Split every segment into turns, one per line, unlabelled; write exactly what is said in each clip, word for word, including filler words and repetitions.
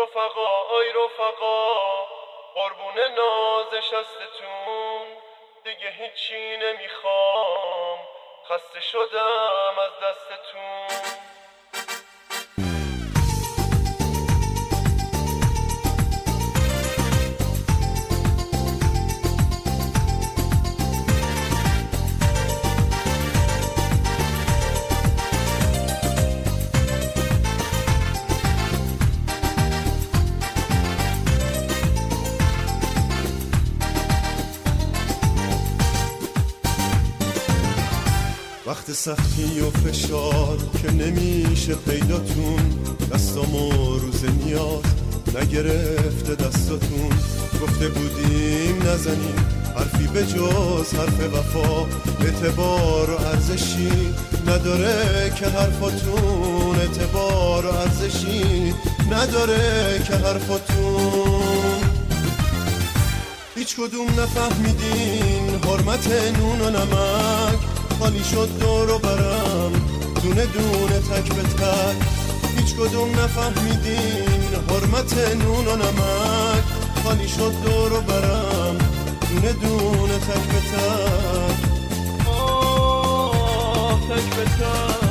رفقا آی رفقا قربون نازشستتون دیگه هیچی نمیخوام خسته شدم از دستتون.
وقت سختی و فشار که نمیشه پیداتون، دستامو روز نیاز نگرفته دستاتون. گفته بودیم نزنیم حرفی به جز حرف وفا، اعتبار و ارزشی نداره که حرفاتون، اعتبار و ارزشی نداره که حرفاتون. هیچ کدوم نفهمیدین حرمت نون و نمک، خالی شد دور و برم دونه دونه تک به تک. هیچ کدوم نفهمیدین حرمت نون و نمک، خالی شد دور و برم دونه دونه تک به تک. آه تک به تک.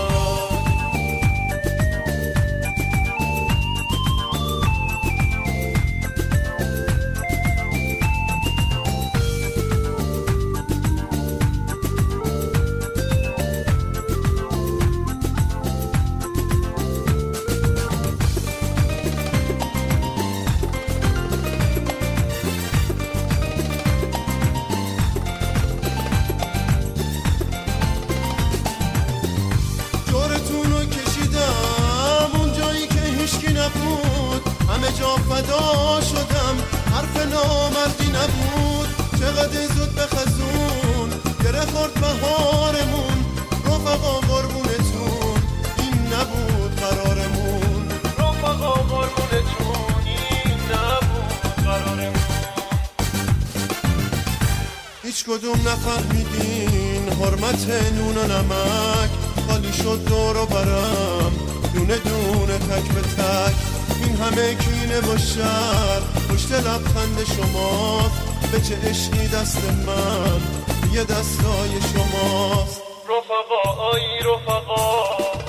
همه جا فدا شدم حرف نامردی نبود، چقدر زود به خزون گره خورد بهارمون. رفقا قربونتون این نبود قرارمون،
رفقا قربونتون این نبود قرارمون.
هیچ کدوم نفهمیدین حرمت نون و نمک، خالی شد دور و برم دونه دونه تک به تک. این همه کینه و شر پشت لبخند شماست، به چه عشقی دست من یه دستای شماست.
رفقا آی رفقا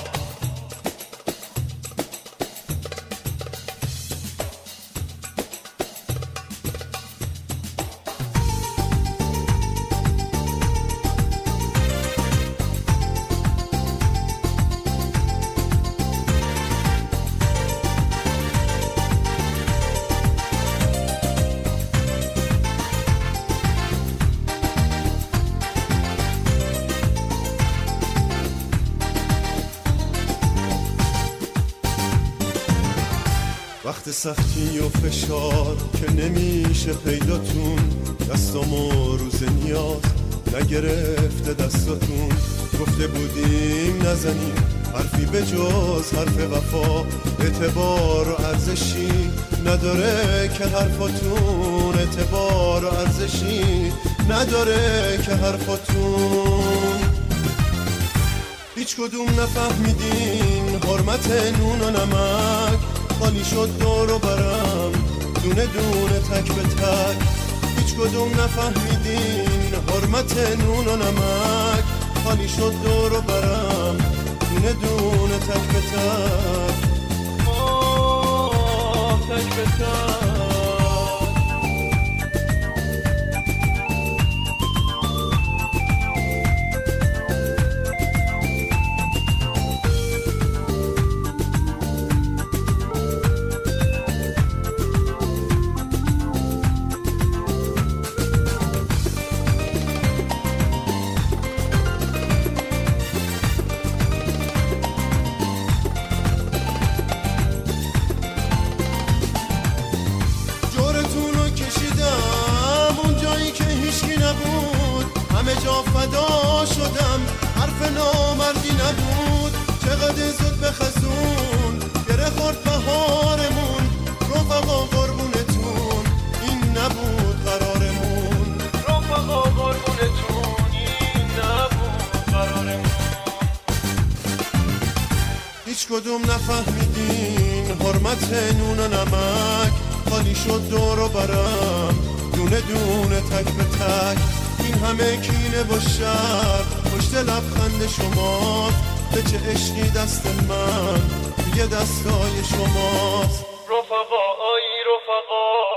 وقت سختی و فشار که نمیشه پیداتون، دستامو روز نیاز نگرفته دستاتون. گفته بودیم نزنیم حرفی به جز حرف وفا، اعتبار و ارزشی نداره که حرفاتون، اعتبار و ارزشی نداره که حرفاتون. هیچ کدوم نفهمیدین حرمت نون و نمک، خالی شد دور و برم دونه دونه تک به تک. هیچ کدوم نفهمیدین حرمت نون و نمک، خالی شد دور و برم دونه دونه تک به تک.
آه تک به تک.
همه جا فدا شدم حرف نامردی نبود، چقدر زود به خزون گره خورد بهارمون. رفقا قربونتون این نبود قرارمون،
رفقا قربونتون این نبود قرارمون.
هیچ کدوم نفهمیدین حرمت حرمت نون و نمک خالی شد دور و برم، دونه دونه تک به تک. این همه کینه و شر پشت لبخند شماست، به چه عشقی دست من توی دستای شماست.
رفقا آی رفقا